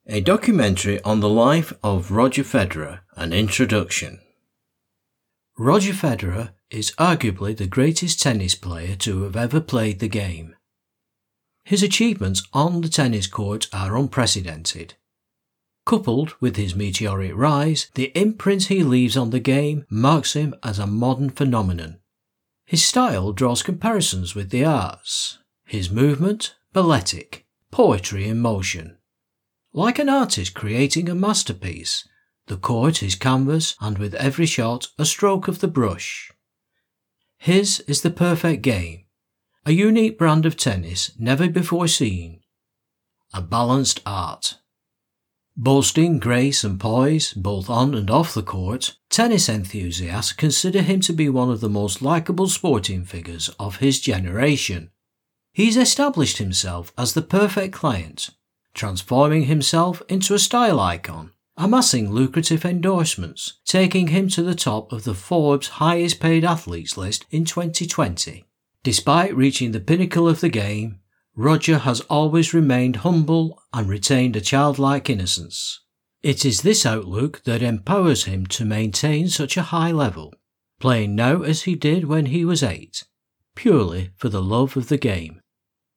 A documentary on the life of Roger Federer, an introduction. Roger Federer is arguably the greatest tennis player to have ever played the game. His achievements on the tennis court are unprecedented. Coupled with his meteoric rise, the imprint he leaves on the game marks him as a modern phenomenon. His style draws comparisons with the arts, his movement balletic, poetry in motion. Like an artist creating a masterpiece, the court is canvas and with every shot a stroke of the brush. His is the perfect game, a unique brand of tennis never before seen, a balanced art. Boasting grace and poise both on and off the court, tennis enthusiasts consider him to be one of the most likeable sporting figures of his generation. He's established himself as the perfect client, transforming himself into a style icon, amassing lucrative endorsements, taking him to the top of the Forbes highest paid athletes list in 2020. Despite reaching the pinnacle of the game, Roger has always remained humble and retained a childlike innocence. It is this outlook that empowers him to maintain such a high level, playing now as he did when he was 8, purely for the love of the game.